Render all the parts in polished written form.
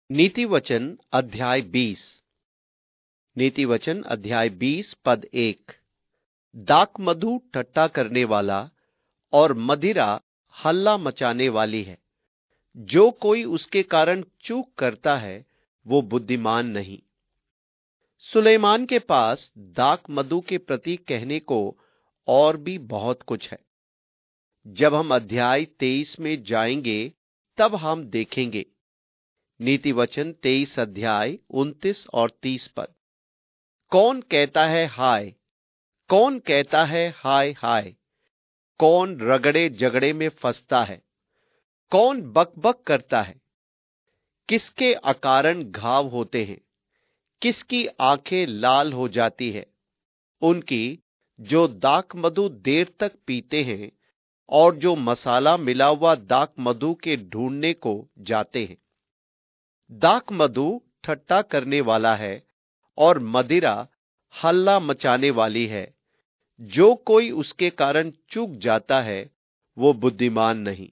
नीति वचन अध्याय 20। नीति वचन अध्याय 20 पद 1। दाक मधु ठट्टा करने वाला और मदिरा हल्ला मचाने वाली है। जो कोई उसके कारण चूक करता है वो बुद्धिमान नहीं। सुलेमान के पास दाक मधु के प्रति कहने को और भी बहुत कुछ है। जब हम अध्याय 23 में जाएंगे तब हम देखेंगे। नीति वचन 23 अध्याय 29 और 30 पद। कौन कहता है हाय, कौन कहता है हाय हाय, कौन रगड़े झगड़े में फंसता है, कौन बकबक करता है, किसके अकारण घाव होते हैं, किसकी आंखें लाल हो जाती है, उनकी जो दाक मधु देर तक पीते हैं और जो मसाला मिला हुआ दाक मधु के ढूंढने को जाते हैं। दाक मधु ठट्टा करने वाला है और मदिरा हल्ला मचाने वाली है। जो कोई उसके कारण चूक जाता है वो बुद्धिमान नहीं।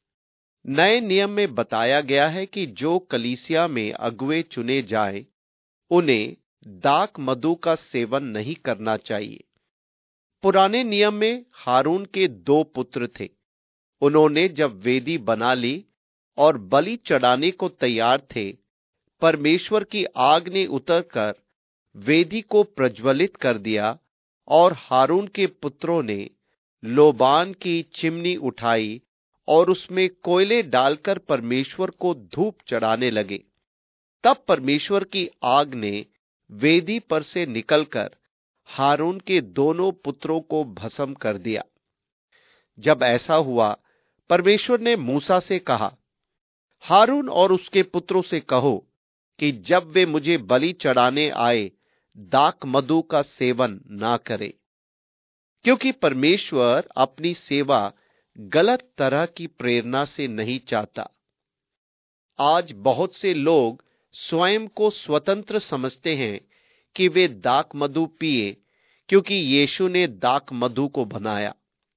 नए नियम में बताया गया है कि जो कलीसिया में अगुवे चुने जाएं, उन्हें दाक मधु का सेवन नहीं करना चाहिए। पुराने नियम में हारून के 2 पुत्र थे। उन्होंने जब वेदी बना ली और बलि चढ़ाने को तैयार थे, परमेश्वर की आग ने उतरकर वेदी को प्रज्वलित कर दिया और हारून के पुत्रों ने लोबान की चिमनी उठाई और उसमें कोयले डालकर परमेश्वर को धूप चढ़ाने लगे। तब परमेश्वर की आग ने वेदी पर से निकलकर हारून के दोनों पुत्रों को भस्म कर दिया। जब ऐसा हुआ, परमेश्वर ने मूसा से कहा, हारून और उसके पुत्रों से कहो कि जब वे मुझे बलि चढ़ाने आए, दाक मधु का सेवन ना करे, क्योंकि परमेश्वर अपनी सेवा गलत तरह की प्रेरणा से नहीं चाहता। आज बहुत से लोग स्वयं को स्वतंत्र समझते हैं कि वे दाक मधु पिए, क्योंकि यीशु ने दाक मधु को बनाया।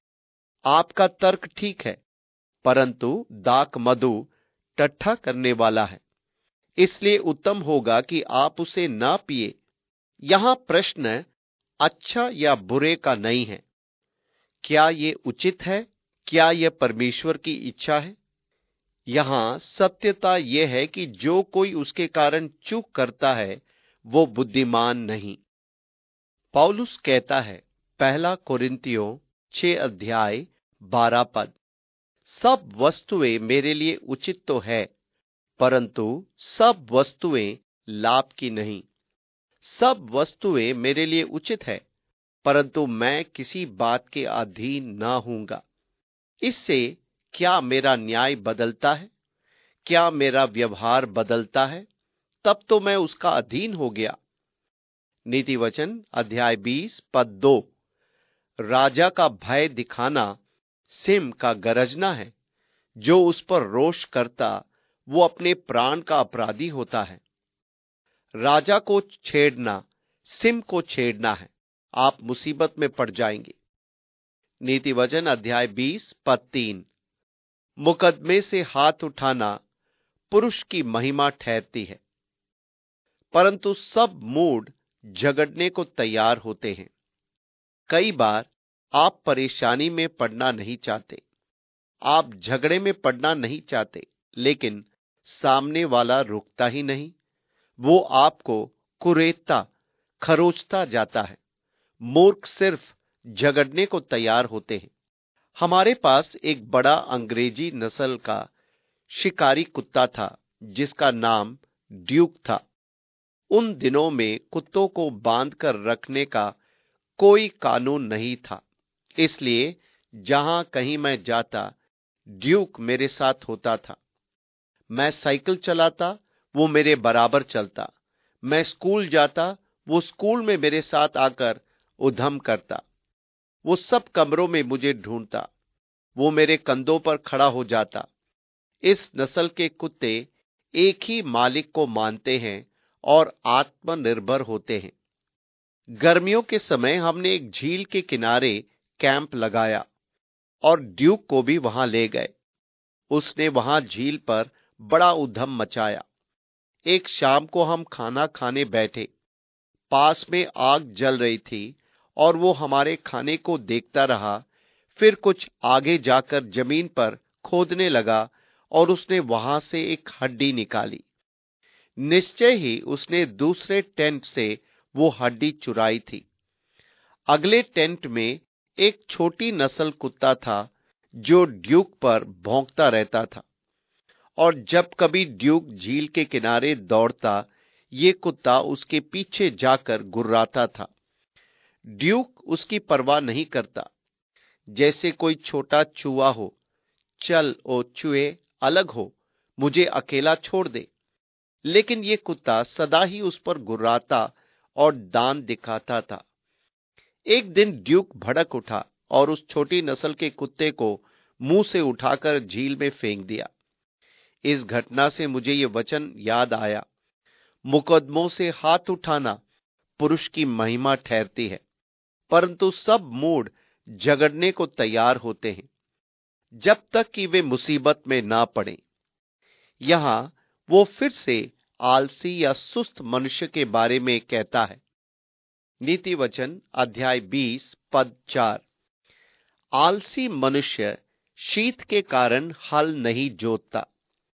आपका तर्क ठीक है, परंतु दाक मधु टट्ठा करने वाला है, इसलिए उत्तम होगा कि आप उसे ना पिए। यहां प्रश्न अच्छा या बुरे का नहीं है। क्या यह उचित है? क्या यह परमेश्वर की इच्छा है? यहां सत्यता यह है कि जो कोई उसके कारण चूक करता है वो बुद्धिमान नहीं। पौलुस कहता है, पहला कोरिन्थियों 6 अध्याय 12 पद, सब वस्तुएं मेरे लिए उचित तो है, परंतु सब वस्तुएं लाभ की नहीं। सब वस्तुएं मेरे लिए उचित है, परंतु मैं किसी बात के अधीन ना हूंगा। इससे क्या मेरा न्याय बदलता है? क्या मेरा व्यवहार बदलता है? तब तो मैं उसका अधीन हो गया। नीति वचन अध्याय 20 पद 2। राजा का भय दिखाना सिंह का गरजना है। जो उस पर रोष करता वो अपने प्राण का अपराधी होता है। राजा को छेड़ना सिंह को छेड़ना है। आप मुसीबत में पड़ जाएंगे। नीति वचन अध्याय 20 पद 3। मुकदमे से हाथ उठाना पुरुष की महिमा ठहरती है, परंतु सब मूढ़ झगड़ने को तैयार होते हैं। कई बार आप परेशानी में पड़ना नहीं चाहते, आप झगड़े में पड़ना नहीं चाहते, लेकिन सामने वाला रुकता ही नहीं। वो आपको कुरेदता, खरोचता जाता है। मूर्ख सिर्फ झगड़ने को तैयार होते हैं। हमारे पास एक बड़ा अंग्रेजी नस्ल का शिकारी कुत्ता था जिसका नाम ड्यूक था। उन दिनों में कुत्तों को बांधकर रखने का कोई कानून नहीं था, इसलिए जहां कहीं मैं जाता ड्यूक मेरे साथ होता था। मैं साइकिल चलाता, वो मेरे बराबर चलता। मैं स्कूल जाता, वो स्कूल में मेरे साथ आकर उधम करता। वो सब कमरों में मुझे ढूंढता। वो मेरे कंधों पर खड़ा हो जाता। इस नस्ल के कुत्ते एक ही मालिक को मानते हैं और आत्मनिर्भर होते हैं। गर्मियों के समय हमने एक झील के किनारे कैंप लगाया और ड्यूक को भी वहां ले गए। उसने वहां झील पर बड़ा उधम मचाया। एक शाम को हम खाना खाने बैठे। पास में आग जल रही थी और वो हमारे खाने को देखता रहा। फिर कुछ आगे जाकर जमीन पर खोदने लगा और उसने वहां से एक हड्डी निकाली। निश्चय ही उसने दूसरे टेंट से वो हड्डी चुराई थी। अगले टेंट में एक छोटी नस्ल कुत्ता था जो ड्यूक पर भौंकता रहता था, और जब कभी ड्यूक झील के किनारे दौड़ता, ये कुत्ता उसके पीछे जाकर गुर्राता था। ड्यूक उसकी परवाह नहीं करता, जैसे कोई छोटा चूहा हो। चल ओ चूहे, अलग हो, मुझे अकेला छोड़ दे। लेकिन ये कुत्ता सदा ही उस पर गुर्राता और दांत दिखाता था। एक दिन ड्यूक भड़क उठा और उस छोटी नस्ल के कुत्ते को मुंह से उठाकर झील में फेंक दिया। इस घटना से मुझे ये वचन याद आया, मुकदमों से हाथ उठाना पुरुष की महिमा ठहरती है, परंतु सब मूड झगड़ने को तैयार होते हैं जब तक कि वे मुसीबत में ना पड़े। यहां वो फिर से आलसी या सुस्त मनुष्य के बारे में कहता है। नीति वचन अध्याय 20 पद 4। आलसी मनुष्य शीत के कारण हल नहीं जोतता।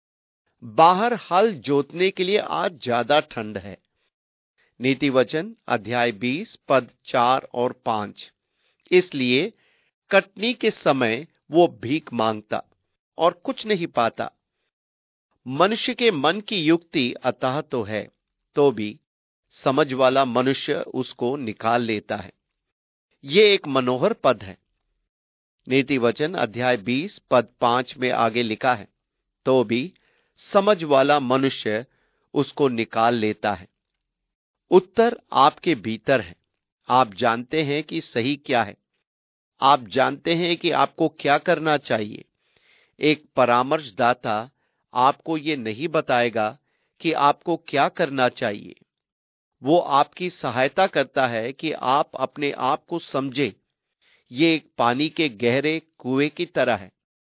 बाहर हल जोतने के लिए आज ज्यादा ठंड है। नीति वचन अध्याय 20 पद 4 और 5। इसलिए कटनी के समय वो भीख मांगता और कुछ नहीं पाता। मनुष्य के मन की युक्ति अतः तो है, तो भी समझ वाला मनुष्य उसको निकाल लेता है। ये एक मनोहर पद है। नीति वचन अध्याय 20 पद 5 में आगे लिखा है, तो भी समझ वाला मनुष्य उसको निकाल लेता है। उत्तर आपके भीतर है। आप जानते हैं कि सही क्या है। आप जानते हैं कि आपको क्या करना चाहिए। एक परामर्शदाता आपको ये नहीं बताएगा कि आपको क्या करना चाहिए। वो आपकी सहायता करता है कि आप अपने आप को समझे। ये एक पानी के गहरे कुएं की तरह है।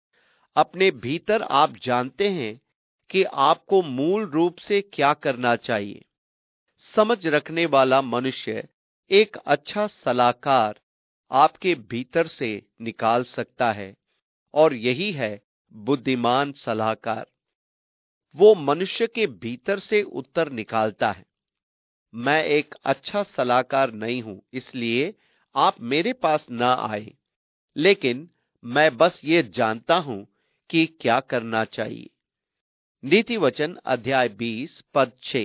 अपने भीतर आप जानते हैं कि आपको मूल रूप से क्या करना चाहिए। समझ रखने वाला मनुष्य एक अच्छा सलाहकार आपके भीतर से निकाल सकता है, और यही है बुद्धिमान सलाहकार। वो मनुष्य के भीतर से उत्तर निकालता है। मैं एक अच्छा सलाहकार नहीं हूं, इसलिए आप मेरे पास ना आए, लेकिन मैं बस ये जानता हूं कि क्या करना चाहिए। नीति वचन अध्याय 20 पद 6।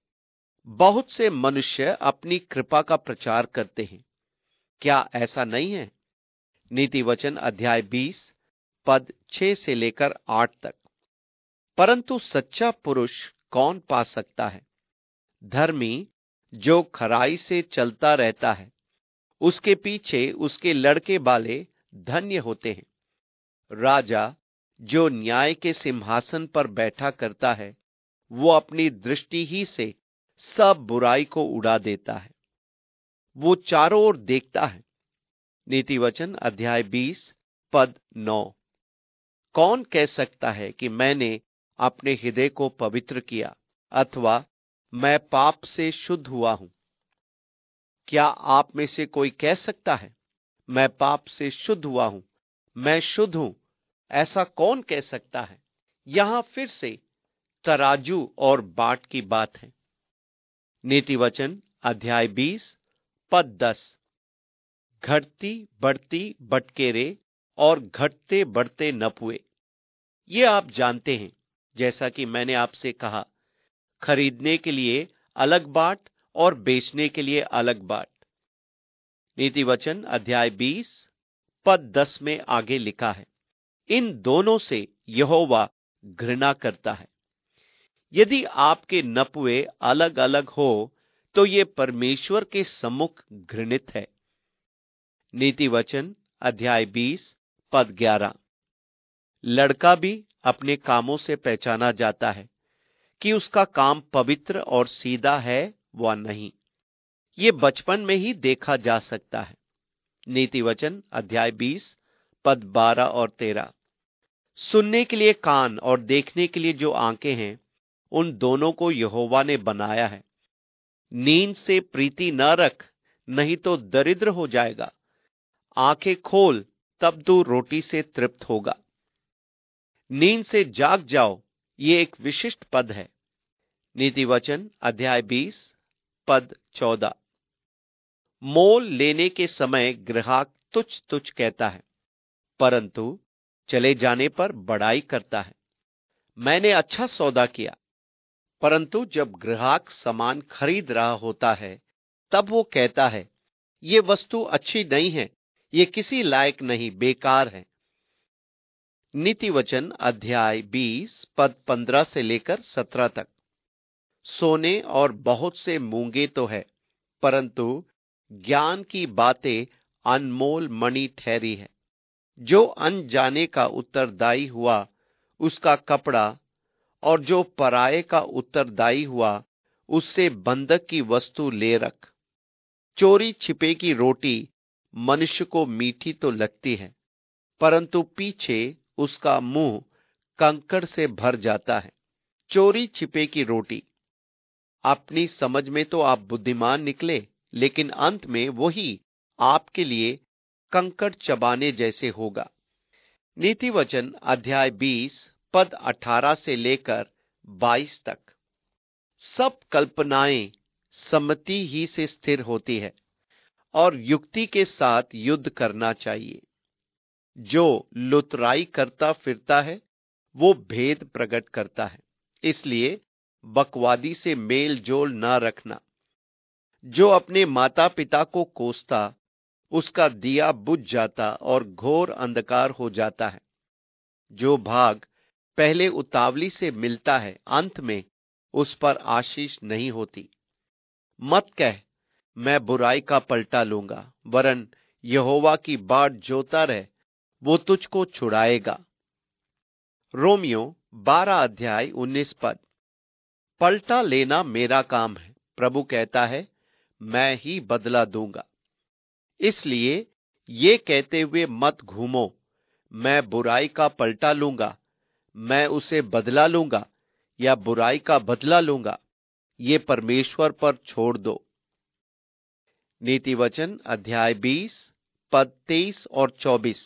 बहुत से मनुष्य अपनी कृपा का प्रचार करते हैं, क्या ऐसा नहीं है? नीति वचन अध्याय 20 पद 6 से लेकर 8 तक। परंतु सच्चा पुरुष कौन पा सकता है? धर्मी जो खराई से चलता रहता है, उसके पीछे उसके लड़के बाले धन्य होते हैं। राजा जो न्याय के सिंहासन पर बैठा करता है, वो अपनी दृष्टि ही से सब बुराई को उड़ा देता है। वो चारों ओर देखता है। नीति वचन अध्याय 20 पद 9। कौन कह सकता है कि मैंने अपने हृदय को पवित्र किया, अथवा मैं पाप से शुद्ध हुआ हूं? क्या आप में से कोई कह सकता है, मैं पाप से शुद्ध हुआ हूं, मैं शुद्ध हूं? ऐसा कौन कह सकता है? यहां फिर से तराजू और बाट की बात है। नीति वचन अध्याय 20 पद 10। घटती बढ़ती बटकेरे और घटते बढ़ते नपुए, ये आप जानते हैं, जैसा कि मैंने आपसे कहा, खरीदने के लिए अलग बाट और बेचने के लिए अलग बाट। नीति वचन अध्याय 20 पद 10 में आगे लिखा है, इन दोनों से यहोवा घृणा करता है। यदि आपके नपुए अलग अलग हो तो ये परमेश्वर के सम्मुख घृणित है। नीति वचन अध्याय 20 पद 11। लड़का भी अपने कामों से पहचाना जाता है कि उसका काम पवित्र और सीधा है व नहीं। ये बचपन में ही देखा जा सकता है। नीति वचन अध्याय 20 पद 12 और 13। सुनने के लिए कान और देखने के लिए जो आंखें हैं, उन दोनों को यहोवा ने बनाया है। नींद से प्रीति न रख, नहीं तो दरिद्र हो जाएगा। आंखें खोल, तब तू रोटी से तृप्त होगा। नींद से जाग जाओ, ये एक विशिष्ट पद है। नीति वचन अध्याय 20 पद 14। मोल लेने के समय ग्राहक तुच्छ तुच्छ कहता है, परंतु चले जाने पर बड़ाई करता है। मैंने अच्छा सौदा किया। परंतु जब ग्राहक सामान खरीद रहा होता है, तब वो कहता है, ये वस्तु अच्छी नहीं है, ये किसी लायक नहीं, बेकार है। नीति वचन अध्याय 20 पद 15 से लेकर 17 तक। सोने और बहुत से मूंगे तो है, परंतु ज्ञान की बातें अनमोल मणि ठहरी है। जो अनजाने का उत्तरदायी हुआ, उसका कपड़ा, और जो पराये का उत्तरदायी हुआ, उससे बंधक की वस्तु ले रख। चोरी छिपे की रोटी मनुष्य को मीठी तो लगती है, परंतु पीछे उसका मुंह कंकड़ से भर जाता है। चोरी छिपे की रोटी। अपनी समझ में तो आप बुद्धिमान निकले, लेकिन अंत में वही आपके लिए कंकड़ चबाने जैसे होगा। नीति वचन अध्याय 20 पद 18 से लेकर 22 तक। सब कल्पनाएं सम्मति ही से स्थिर होती है, और युक्ति के साथ युद्ध करना चाहिए। जो लुतराई करता फिरता है, वो भेद प्रकट करता है, इसलिए बकवादी से मेल जोल न रखना। जो अपने माता पिता को कोसता, उसका दिया बुझ जाता और घोर अंधकार हो जाता है। जो भाग पहले उतावली से मिलता है, अंत में उस पर आशीष नहीं होती। मत कह, मैं बुराई का पलटा लूंगा, वरन यहोवा की बाट जोता रह, वो तुझको छुड़ाएगा। रोमियो 12 अध्याय 19 पद। पलटा लेना मेरा काम है, प्रभु कहता है, मैं ही बदला दूंगा। इसलिए ये कहते हुए मत घूमो, मैं बुराई का पलटा लूंगा, मैं उसे बदला लूंगा, या बुराई का बदला लूंगा। ये परमेश्वर पर छोड़ दो। नीति वचन अध्याय 20 पद 23 और 24।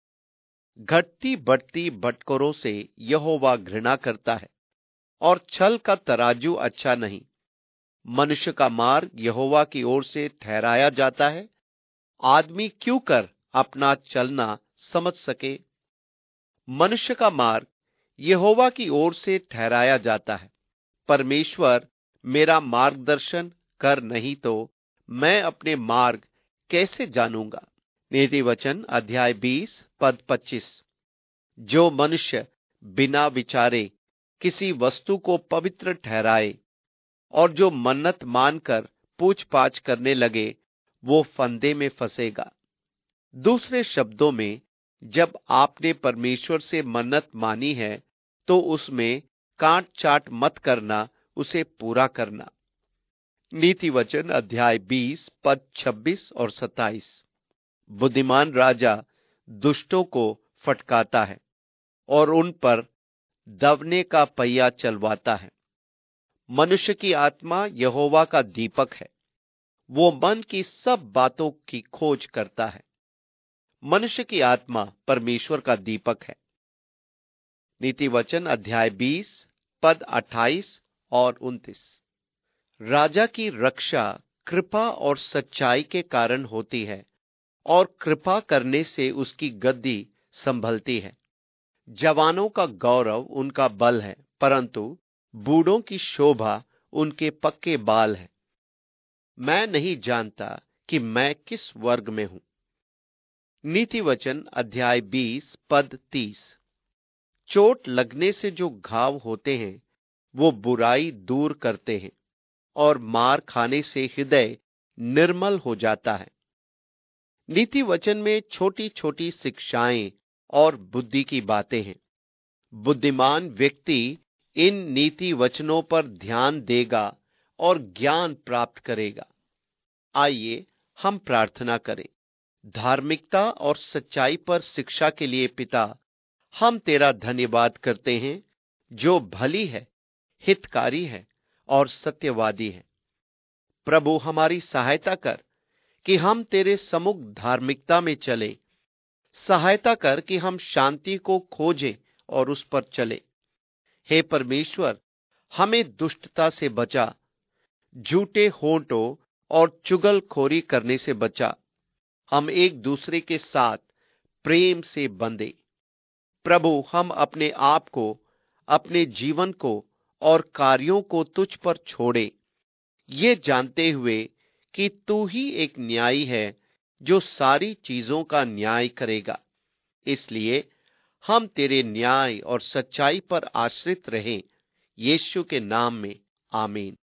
घटती बढ़ती भटकों से यहोवा घृणा करता है, और छल का तराजू अच्छा नहीं। मनुष्य का मार्ग यहोवा की ओर से ठहराया जाता है, आदमी क्यों कर अपना चलना समझ सके। मनुष्य का मार्ग यहोवा की ओर से ठहराया जाता है। परमेश्वर मेरा मार्गदर्शन कर, नहीं तो मैं अपने मार्ग कैसे जानूंगा। नीति वचन अध्याय 20 पद 25। जो मनुष्य बिना विचारे किसी वस्तु को पवित्र ठहराए, और जो मन्नत मानकर पूछ पाछ करने लगे, वो फंदे में फंसेगा। दूसरे शब्दों में, जब आपने परमेश्वर से मन्नत मानी है, तो उसमें काट चाट मत करना, उसे पूरा करना। नीति वचन अध्याय 20 पद 26 और 27। बुद्धिमान राजा दुष्टों को फटकाता है, और उन पर दवने का पहिया चलवाता है। मनुष्य की आत्मा यहोवा का दीपक है, वो मन की सब बातों की खोज करता है। मनुष्य की आत्मा परमेश्वर का दीपक है। नीति वचन अध्याय 20 पद 28 और 29। राजा की रक्षा कृपा और सच्चाई के कारण होती है, और कृपा करने से उसकी गद्दी संभलती है। जवानों का गौरव उनका बल है, परंतु बूढ़ों की शोभा उनके पक्के बाल है। मैं नहीं जानता कि मैं किस वर्ग में हूं। नीति वचन अध्याय 20 पद 30। चोट लगने से जो घाव होते हैं, वो बुराई दूर करते हैं, और मार खाने से हृदय निर्मल हो जाता है। नीति वचन में छोटी छोटी शिक्षाएं और बुद्धि की बातें हैं। बुद्धिमान व्यक्ति इन नीति वचनों पर ध्यान देगा और ज्ञान प्राप्त करेगा। आइए हम प्रार्थना करें। धार्मिकता और सच्चाई पर शिक्षा के लिए पिता, हम तेरा धन्यवाद करते हैं, जो भली है हितकारी है और सत्यवादी है। प्रभु, हमारी सहायता कर कि हम तेरे सम्मुख धार्मिकता में चले। सहायता कर कि हम शांति को खोजें और उस पर चले। हे परमेश्वर, हमें दुष्टता से बचा, झूठे होठों और चुगलखोरी करने से बचा। हम एक दूसरे के साथ प्रेम से बंधे। प्रभु, हम अपने आप को, अपने जीवन को और कार्यों को तुझ पर छोड़े, ये जानते हुए कि तू ही एक न्यायी है जो सारी चीजों का न्याय करेगा। इसलिए हम तेरे न्याय और सच्चाई पर आश्रित रहें। यीशु के नाम में आमीन।